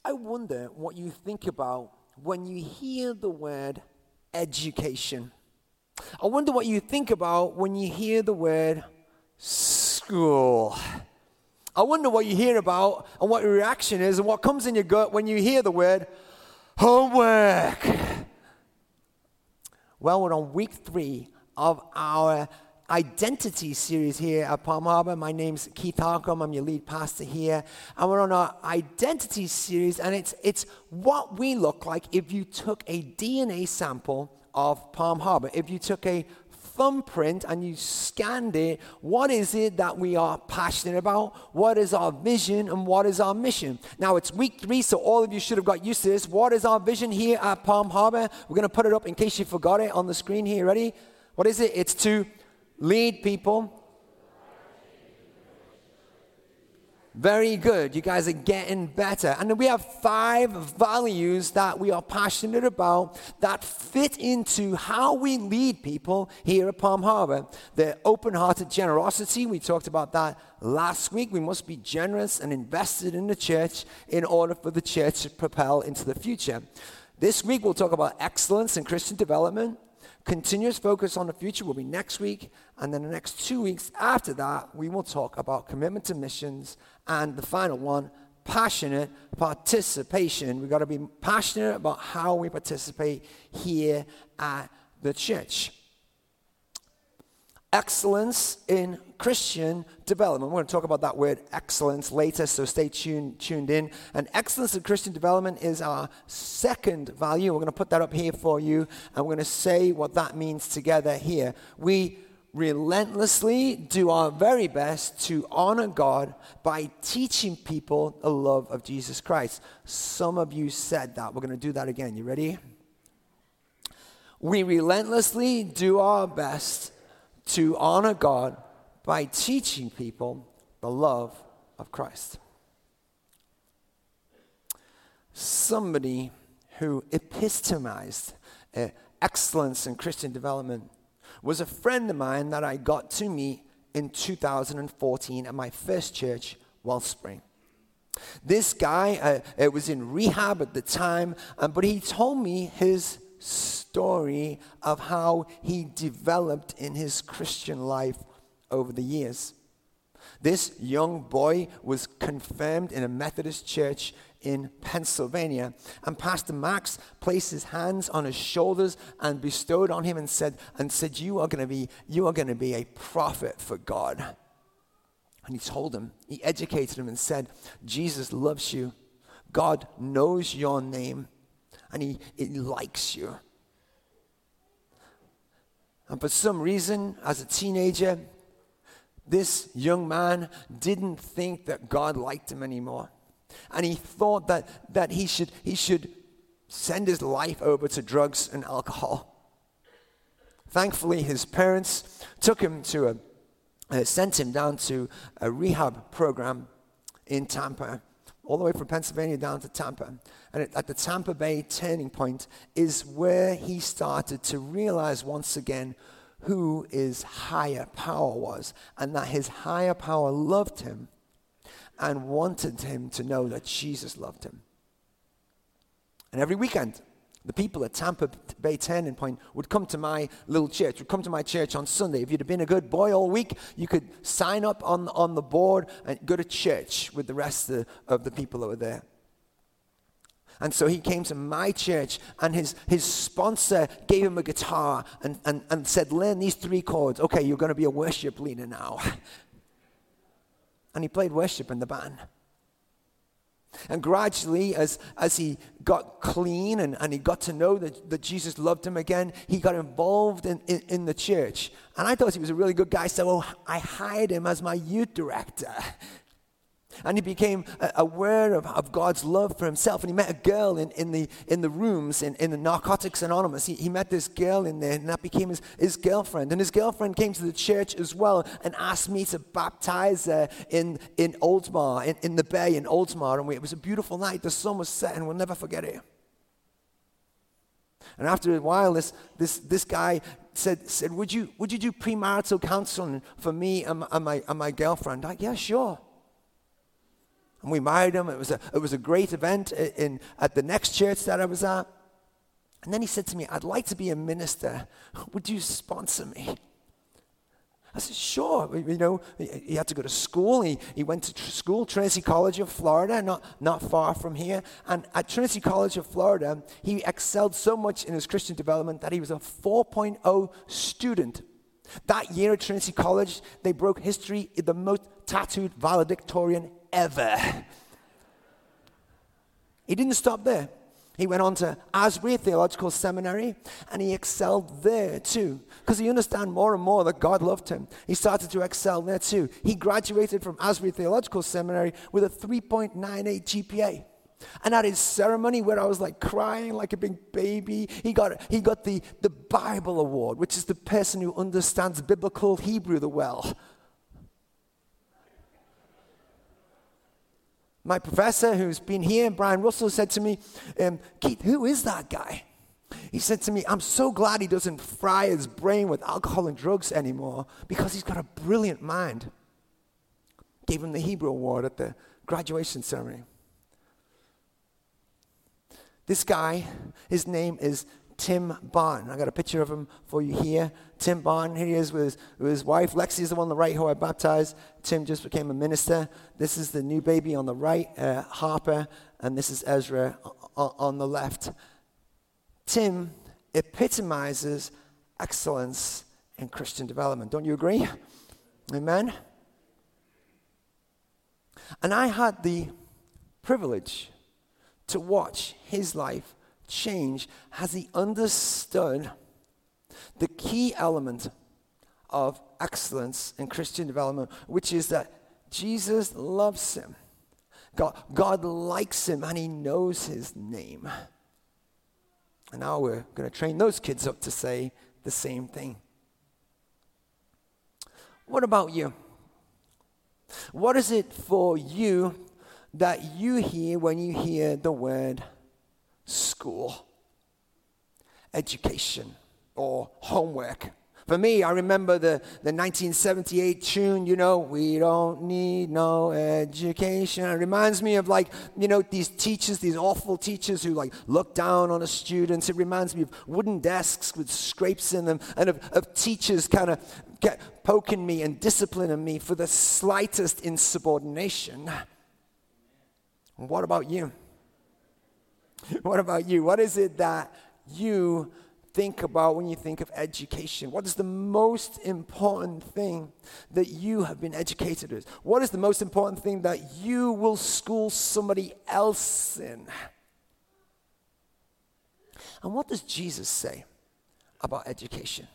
I wonder what you think about when you hear the word education. I wonder what you think about when you hear the word school. I wonder what you hear about and what your reaction is and what comes in your gut when you hear the word homework. Well, we're on week 3 of our identity series here at Palm Harbor. My name's Keith Harcum. I'm your lead pastor here. And we're on our identity series, and it's what we look like if you took a DNA sample of Palm Harbor. If you took a thumbprint and you scanned it, what is it that we are passionate about? What is our vision and what is our mission? Now, it's week 3, so all of you should have got used to this. What is our vision here at Palm Harbor? We're going to put it up in case you forgot it on the screen here. Ready? What is it? It's to lead people. Very good. You guys are getting better. And then we have 5 values that we are passionate about that fit into how we lead people here at Palm Harbor. The open-hearted generosity, we talked about that last week. We must be generous and invested in the church in order for the church to propel into the future. This week, we'll talk about excellence and Christian development. Continuous focus on the future will be next week, and then the next 2 weeks after that, we will talk about commitment to missions, and the final one, passionate participation. We've got to be passionate about how we participate here at the church. Excellence in Christian development. We're going to talk about that word excellence later, so stay tuned in. And excellence in Christian development is our second value. We're going to put that up here for you, and we're going to say what that means together here. We relentlessly do our very best to honor God by teaching people the love of Jesus Christ. Some of you said that. We're going to do that again. You ready? We relentlessly do our best to honor God by teaching people the love of Christ. Somebody who epitomized excellence in Christian development was a friend of mine that I got to meet in 2014 at my first church, Wellspring. This guy was in rehab at the time, but he told me his story of how he developed in his Christian life over the years. This young boy was confirmed in a Methodist church in Pennsylvania, and Pastor Max placed his hands on his shoulders and bestowed on him and said, you are going to be a prophet for God. And he told him, he educated him and said, Jesus loves you. God knows your name, and he likes you. And for some reason, as a teenager, this young man didn't think that God liked him anymore. And he thought that he should send his life over to drugs and alcohol. Thankfully, his parents took him sent him down to a rehab program in Tampa, all the way from Pennsylvania down to Tampa. And at the Tampa Bay turning point is where he started to realize once again who his higher power was, and that his higher power loved him and wanted him to know that Jesus loved him. And every weekend, the people at Tampa Bay Turning Point would come to my little church, would come to my church on Sunday. If you'd have been a good boy all week, you could sign up on the board and go to church with the rest of the people that were there. And so he came to my church, and his sponsor gave him a guitar and said, learn these 3 chords. Okay, you're going to be a worship leader now. And he played worship in the band. And gradually, as he got clean and he got to know that Jesus loved him again, he got involved in the church. And I thought he was a really good guy, so I hired him as my youth director. And he became aware of God's love for himself. And he met a girl in the rooms in the Narcotics Anonymous. He met this girl in there, and that became his girlfriend. And his girlfriend came to the church as well and asked me to baptize her in Oldsmar, in the bay in Oldsmar. And it was a beautiful night. The sun was setting. We'll never forget it. And after a while, this guy said, would you do premarital counseling for me and my girlfriend? Yeah, sure. And we married him. It was a great event at the next church that I was at. And then he said to me, I'd like to be a minister. Would you sponsor me? I said, sure. You know, he had to go to school. He went to school, Trinity College of Florida, not far from here. And at Trinity College of Florida, he excelled so much in his Christian development that he was a 4.0 student. That year at Trinity College, they broke history in the most tattooed valedictorian ever. He didn't stop there. He went on to Asbury Theological Seminary, and he excelled there too, because he understood more and more that God loved him. He started to excel there too. He graduated from Asbury Theological Seminary with a 3.98 GPA. And at his ceremony, where I was like crying like a big baby, he got the Bible Award, which is the person who understands biblical Hebrew the well. My professor, who's been here, Brian Russell, said to me, Keith, who is that guy? He said to me, I'm so glad he doesn't fry his brain with alcohol and drugs anymore because he's got a brilliant mind. Gave him the Hebrew Award at the graduation ceremony. This guy, his name is Tim Barton. I got a picture of him for you here. Tim Barton, here he is with his wife. Lexi is the one on the right who I baptized. Tim just became a minister. This is the new baby on the right, Harper, and this is Ezra on the left. Tim epitomizes excellence in Christian development. Don't you agree? Amen? And I had the privilege to watch his life change as he understood the key element of excellence in Christian development, which is that Jesus loves him. God likes him, and he knows his name. And now we're going to train those kids up to say the same thing. What about you? What is it for you that you hear when you hear the word school, education, or homework? For me, I remember the 1978 tune, you know, we don't need no education. It reminds me of, like, you know, these teachers, these awful teachers who, like, look down on the students. It reminds me of wooden desks with scrapes in them, and of teachers kind of poking me and disciplining me for the slightest insubordination. What about you? What about you? What is it that you think about when you think of education? What is the most important thing that you have been educated with? What is the most important thing that you will school somebody else in? And what does Jesus say about education?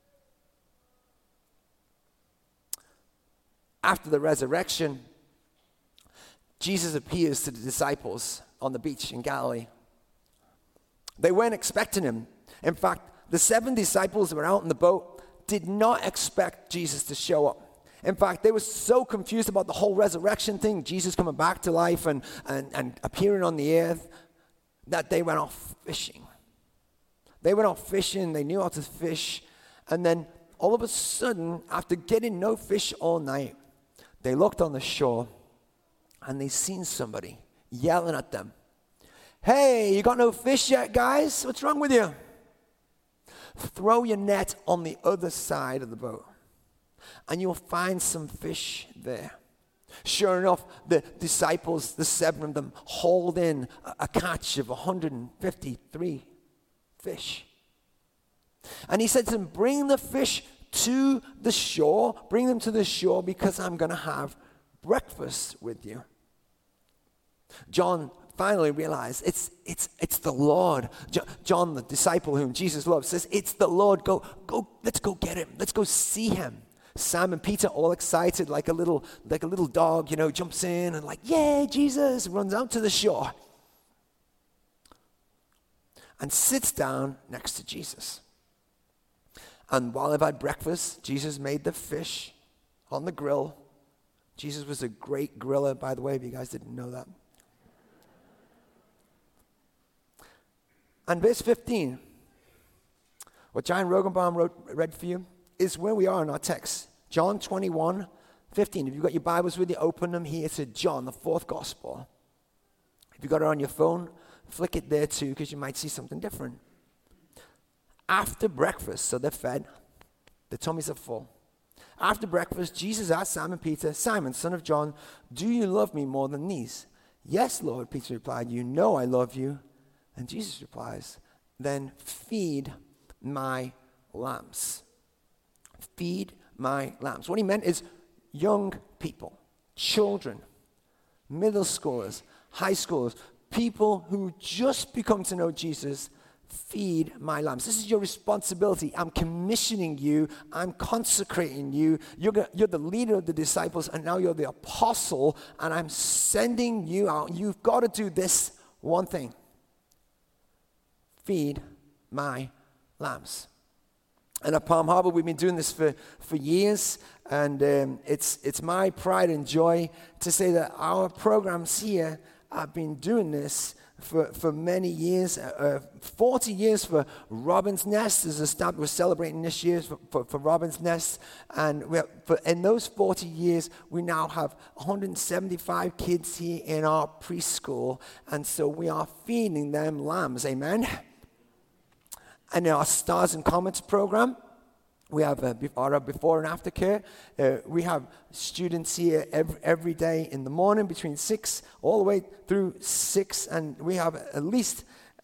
After the resurrection, Jesus appears to the disciples on the beach in Galilee. They weren't expecting him. In fact, the 7 disciples that were out in the boat did not expect Jesus to show up. In fact, they were so confused about the whole resurrection thing, Jesus coming back to life and appearing on the earth, that they went off fishing. They went off fishing, they knew how to fish, and then all of a sudden, after getting no fish all night, they looked on the shore and they seen somebody yelling at them. Hey, you got no fish yet, guys? What's wrong with you? Throw your net on the other side of the boat, and you'll find some fish there. Sure enough, the disciples, the 7 of them, hauled in a catch of 153 fish. And he said to them, bring the fish to the shore. Bring them to the shore because I'm going to have breakfast with you. John finally realized it's the Lord. John, the disciple whom Jesus loves, says, it's the Lord. Go, let's go get him. Let's go see him. Simon Peter, all excited, like a little dog, you know, jumps in and like, yay, Jesus, runs out to the shore and sits down next to Jesus. And while they've had breakfast, Jesus made the fish on the grill. Jesus was a great griller, by the way, if you guys didn't know that. And verse 15, what John Rogenbaum read for you, is where we are in our text. John 21, 15. If you've got your Bibles with you, open them here to John, the 4th Gospel. If you've got it on your phone, flick it there too, because you might see something different. After breakfast, so they're fed, their tummies are full. After breakfast, Jesus asked Simon Peter, Simon, son of John, do you love me more than these? Yes, Lord, Peter replied, you know I love you. And Jesus replies, then feed my lambs. Feed my lambs. What he meant is young people, children, middle schoolers, high schoolers, people who just become to know Jesus. Feed my lambs. This is your responsibility. I'm commissioning you. I'm consecrating you. You're the leader of the disciples, and now you're the apostle, and I'm sending you out. You've got to do this one thing. Feed my lambs. And at Palm Harbor, we've been doing this for years, and it's my pride and joy to say that our programs here have been doing this for many years. 40 years for Robin's Nest is established. We're celebrating this year for Robin's Nest. And in those 40 years, we now have 175 kids here in our preschool. And so we are feeding them lambs. Amen? And in our Stars and Comets program, we have our before and after care. We have students here every day in the morning between 6 all the way through 6. And we have at least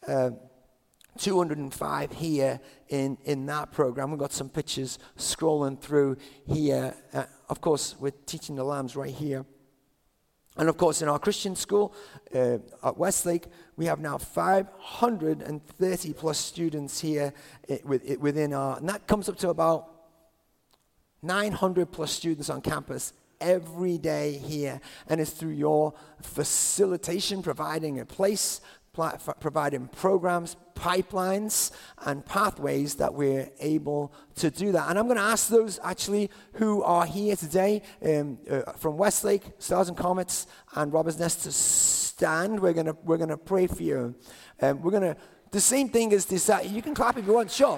205 here in that program. We've got some pictures scrolling through here. Of course, we're teaching the lambs right here. And of course, in our Christian school at Westlake, we have now 530 plus students here within our, and that comes up to about 900 plus students on campus every day here. And it's through your facilitation, providing a place, providing programs, pipelines, and pathways that we're able to do that. And I'm going to ask those actually who are here today from Westlake, Stars and Comets, and Robin's Nest to stand. We're going to pray for you. The same thing is this. You can clap if you want, sure.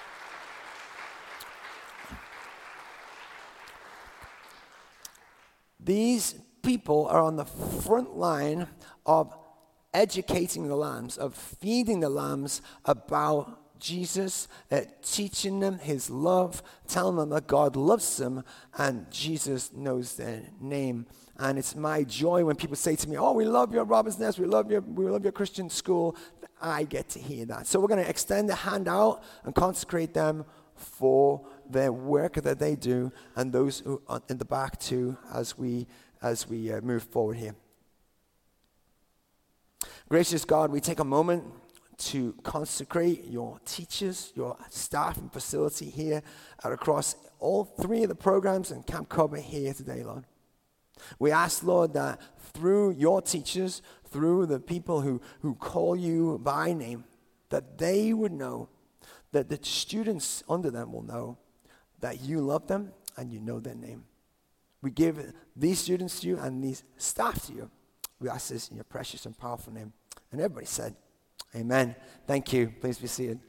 These people are on the front line of educating the lambs, of feeding the lambs about Jesus, teaching them his love, telling them that God loves them and Jesus knows their name. And it's my joy when people say to me, oh, we love your Robin's Nest, we love your Christian school. I get to hear that. So we're going to extend a hand out and consecrate them for their work that they do, and those who are in the back too, as we move forward here. Gracious God, we take a moment to consecrate your teachers, your staff and facility here and across all 3 of the programs in Camp Corbett here today, Lord. We ask, Lord, that through your teachers, through the people who call you by name, that they would know, that the students under them will know that you love them and you know their name. We give these students to you and these staff to you. We ask this in your precious and powerful name. And everybody said, amen. Thank you. Please be seated.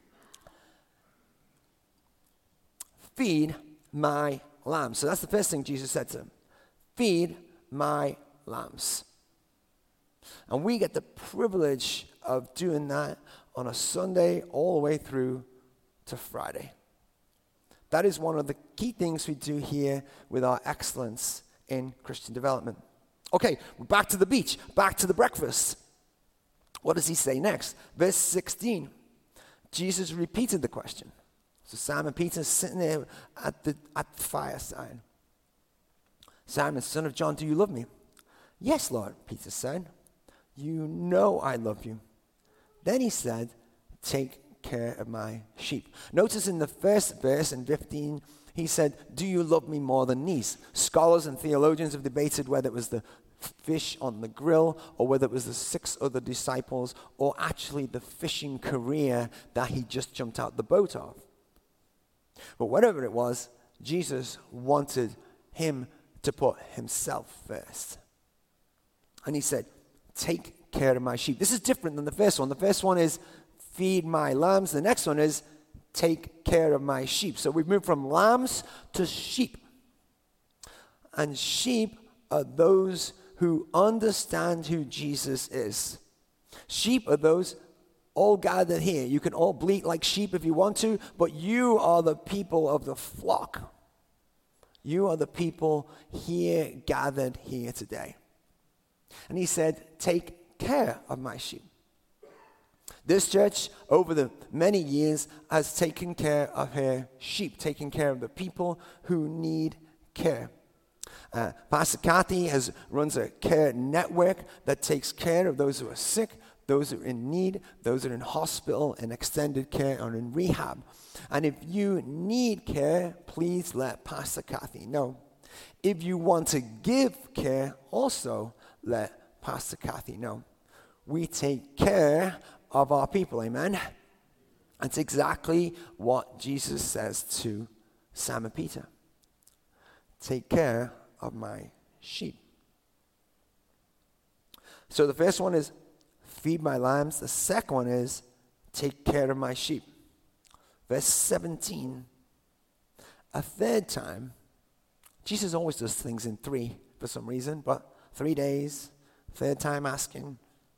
Feed my lambs. So that's the first thing Jesus said to them. Feed my lambs. And we get the privilege of doing that on a Sunday all the way through to Friday. That is one of the key things we do here with our excellence in Christian development. Okay, we're back to the beach, back to the breakfast. What does he say next? Verse 16. Jesus repeated the question. So Simon Peter's sitting there at the fireside. Simon, son of John, do you love me? Yes, Lord, Peter said. You know I love you. Then he said, take care of my sheep. Notice in the first verse in 15, he said, do you love me more than these? Scholars and theologians have debated whether it was the fish on the grill or whether it was the 6 other disciples or actually the fishing career that he just jumped out the boat of. But whatever it was, Jesus wanted him to put himself first. And he said, take care of my sheep. This is different than the first one. The first one is feed my lambs. The next one is take care of my sheep. So we've moved from lambs to sheep. And sheep are those who understand who Jesus is. Sheep are those all gathered here. You can all bleat like sheep if you want to, but you are the people of the flock. You are the people here, gathered here today. And he said, take care of my sheep. This church, over the many years, has taken care of her sheep, taken care of the people who need care. Pastor Kathy runs a care network that takes care of those who are sick, those who are in need, those who are in hospital, in extended care, or in rehab. And if you need care, please let Pastor Kathy know. If you want to give care, also let Pastor Kathy know. We take care of our people, amen? That's exactly what Jesus says to Simon Peter. Take care of my sheep. So the first one is feed my lambs. The second one is take care of my sheep. Verse 17. A third time, Jesus always does things in three for some reason, but 3 days, third time asking,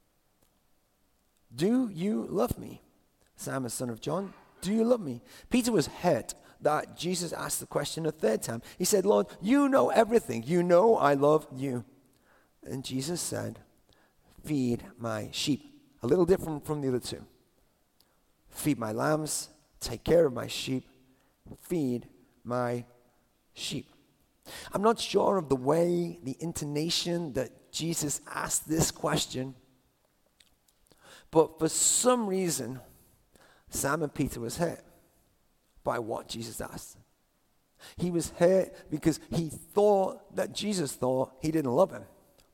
do you love me? Simon, son of John, do you love me? Peter was hurt that Jesus asked the question a third time. He said, Lord, you know everything. You know I love you. And Jesus said, feed my sheep. A little different from the other two. Feed my lambs, take care of my sheep, feed my sheep. I'm not sure of the way, the intonation that Jesus asked this question, but for some reason, Simon Peter was hurt by what Jesus asked. He was hurt because he thought that Jesus thought he didn't love him.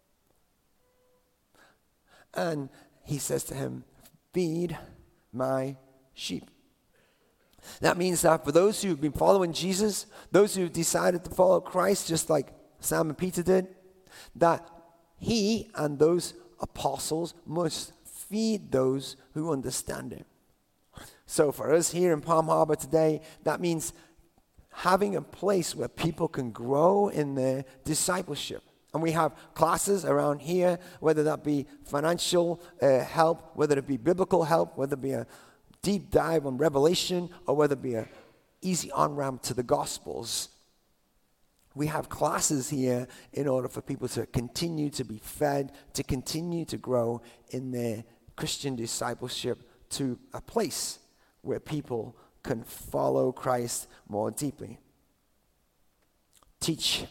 And he says to him, feed my sheep. That means that for those who've been following Jesus, those who've decided to follow Christ, just like Simon Peter did, that he and those apostles must feed those who understand him. So for us here in Palm Harbor today, that means having a place where people can grow in their discipleship. And we have classes around here, whether that be financial help, whether it be biblical help, whether it be a deep dive on Revelation, or whether it be an easy on-ramp to the Gospels. We have classes here in order for people to continue to be fed, to continue to grow in their Christian discipleship to a place where people can follow Christ more deeply. Teach,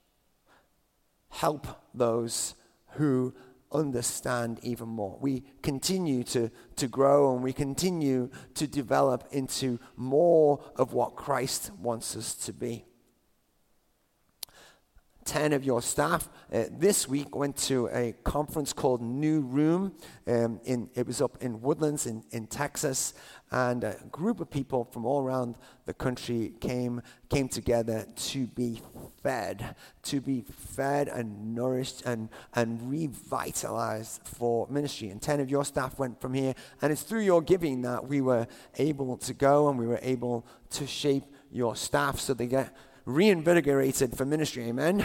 help those who understand even more. We continue to grow, and we continue to develop into more of what Christ wants us to be. 10 of your staff this week went to a conference called New Room. It was up in Woodlands in Texas, and a group of people from all around the country came together to be fed and nourished and revitalized for ministry. And 10 of your staff went from here, and it's through your giving that we were able to go, and we were able to shape your staff so they get reinvigorated for ministry. Amen.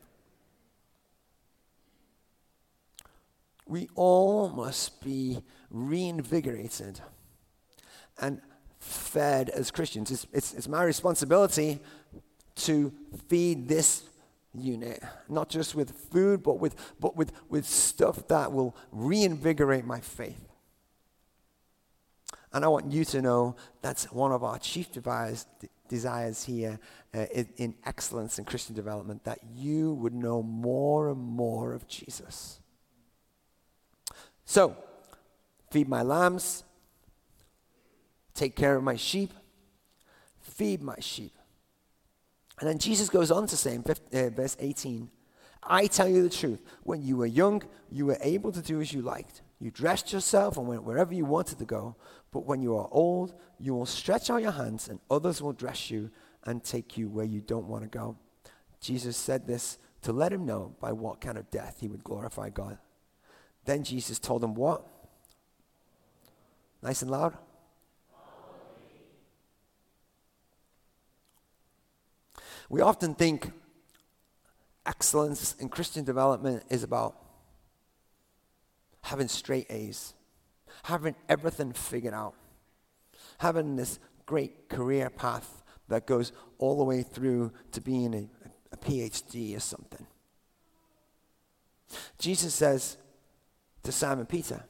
We all must be reinvigorated and fed as Christians. It's my responsibility to feed this unit, not just with food, but with stuff that will reinvigorate my faith. And I want you to know that's one of our chief desires here in excellence in Christian development, that you would know more and more of Jesus. So, feed my lambs, take care of my sheep, feed my sheep. And then Jesus goes on to say in verse 18, I tell you the truth, when you were young, you were able to do as you liked. You dressed yourself and went wherever you wanted to go. But when you are old, you will stretch out your hands, and others will dress you and take you where you don't want to go. Jesus said this to let him know by what kind of death he would glorify God. Then Jesus told him what? Nice and loud. We often think excellence in Christian development is about having straight A's, having everything figured out, having this great career path that goes all the way through to being a PhD or something. Jesus says to Simon Peter,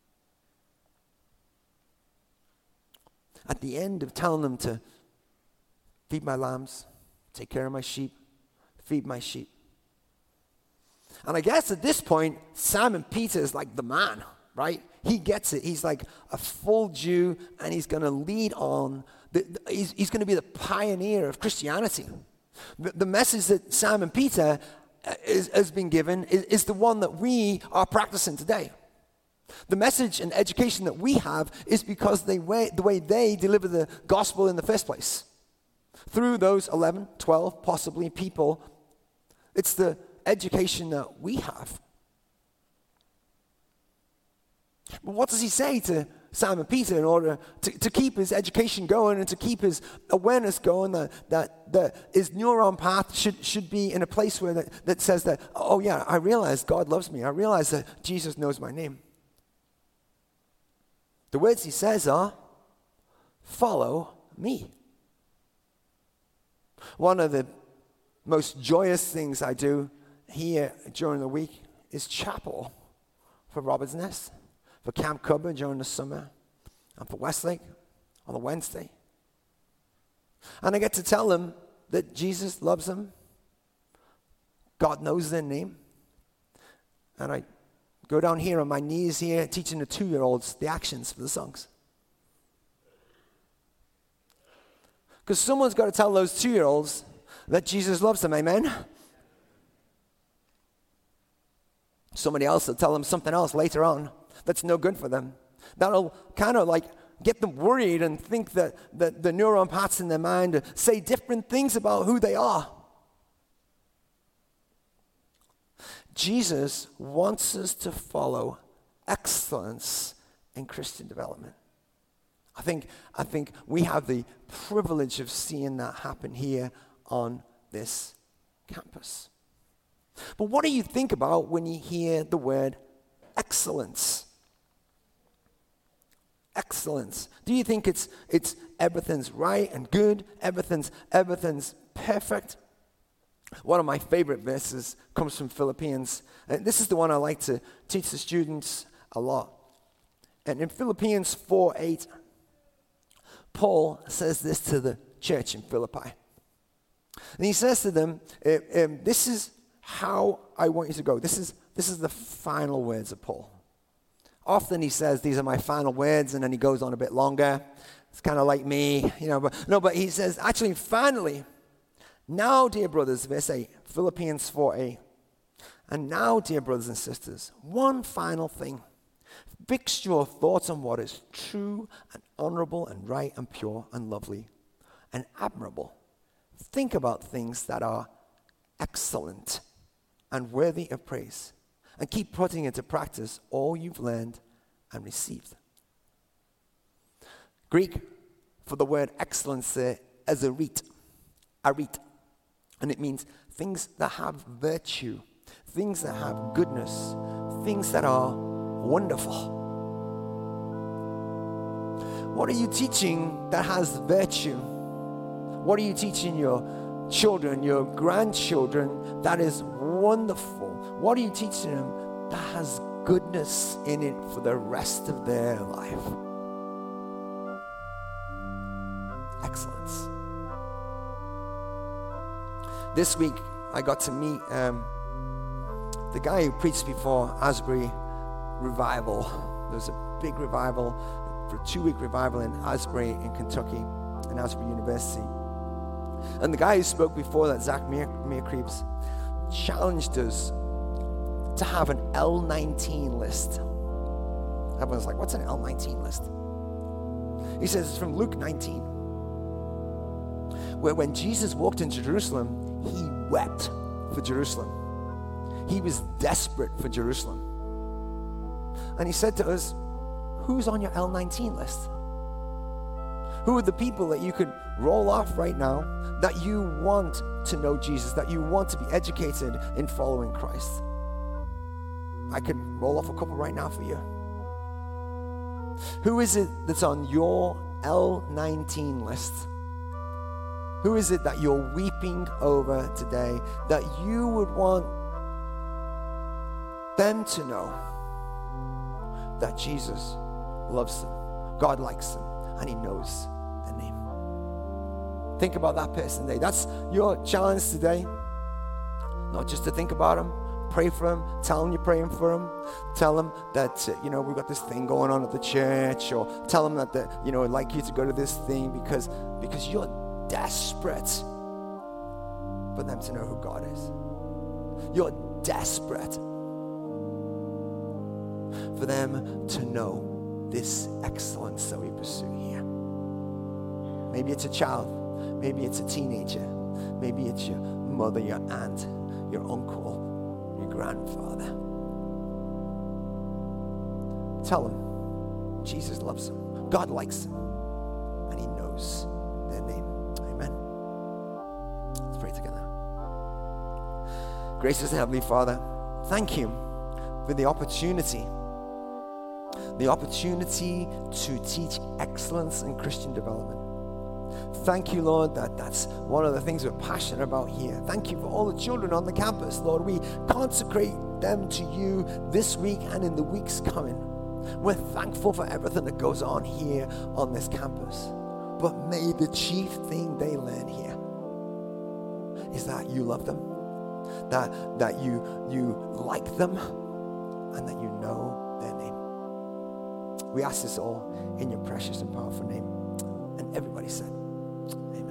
at the end of telling them to feed my lambs, take care of my sheep, feed my sheep. And I guess at this point, Simon Peter is like the man, right? He gets it. He's like a full Jew, and he's going to lead on. He's going to be the pioneer of Christianity. The message that Simon Peter has been given is the one that we are practicing today. The message and education that we have is because the way they deliver the gospel in the first place. Through those 11, 12, possibly people, it's the education that we have. But what does he say to Simon Peter in order to keep his education going and to keep his awareness going, that his neuron path should be in a place where that says that, oh yeah, I realize God loves me. I realize that Jesus knows my name. The words he says are, follow me. One of the most joyous things I do here during the week is chapel for Robert's Nest, for Camp Cupboard during the summer, and for Westlake on the Wednesday. And I get to tell them that Jesus loves them. God knows their name. And I go down here on my knees here teaching the 2-year-olds the actions for the songs. Because someone's got to tell those 2-year-olds that Jesus loves them, amen? Somebody else will tell them something else later on that's no good for them. That'll kind of like get them worried and think that the neuron paths in their mind say different things about who they are. Jesus wants us to follow excellence in Christian development. I think we have the privilege of seeing that happen here on this campus. But what do you think about when you hear the word excellence? Excellence. Do you think it's everything's right and good, everything's perfect? One of my favorite verses comes from Philippians. And this is the one I like to teach the students a lot. And in Philippians 4:8, Paul says this to the church in Philippi. And he says to them, this is how I want you to go. This is the final words of Paul. Often he says, these are my final words, and then he goes on a bit longer. It's kind of like me, but he says, actually, finally, now, dear brothers, verse 8, Philippians 4:8, and now, dear brothers and sisters, one final thing. Fix your thoughts on what is true and honorable and right and pure and lovely and admirable. Think about things that are excellent and worthy of praise, and keep putting into practice all you've learned and received. Greek for the word excellence there is arit, and it means things that have virtue, things that have goodness, things that are wonderful. What are you teaching that has virtue? What are you teaching your children, your grandchildren that is wonderful? What are you teaching them that has goodness in it for the rest of their life? Excellence. This week, I got to meet the guy who preached before Asbury Revival. There was a big revival, for a 2-week revival in Asbury in Kentucky, in Asbury University. And the guy who spoke before that, Zach Meerkreeps, challenged us to have an L19 list. Everyone's like, what's an L19 list? He says it's from Luke 19, where when Jesus walked into Jerusalem, he wept for Jerusalem. He was desperate for Jerusalem. And he said to us, who's on your L19 list? Who are the people that you could roll off right now that you want to know Jesus, that you want to be educated in following Christ? I could roll off a couple right now for you. Who is it that's on your L19 list? Who is it that you're weeping over today that you would want them to know that Jesus loves them, God likes them, and he knows their name? Think about that person today. That's your challenge today. Not just to think about them, pray for them, tell them you're praying for them, tell them that, we've got this thing going on at the church, or tell them that, I'd like you to go to this thing because you're desperate for them to know who God is. You're desperate for them to know this excellence that we pursue here. Maybe it's a child, maybe it's a teenager, maybe it's your mother, your aunt, your uncle, your grandfather. Tell them Jesus loves them, God likes them, and he knows their name. Amen. Let's pray together. Gracious and Heavenly Father, thank you for the opportunity to teach excellence in Christian development. Thank you, Lord, that's one of the things we're passionate about here. Thank you for all the children on the campus, Lord. We consecrate them to you this week and in the weeks coming. We're thankful for everything that goes on here on this campus. But may the chief thing they learn here is that you love them, that you like them, and that you know their name. We ask this all in your precious and powerful name. And everybody said, amen.